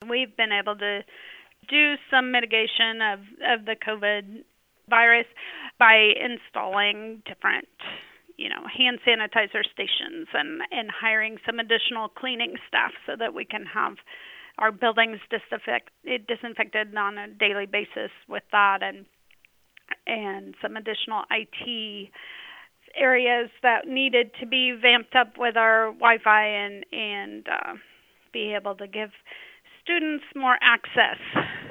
we've been able to do some mitigation of the COVID virus by installing different, hand sanitizer stations and hiring some additional cleaning staff so that we can have our buildings disinfected on a daily basis with that, and some additional IT areas that needed to be vamped up with our Wi-Fi and be able to give students more access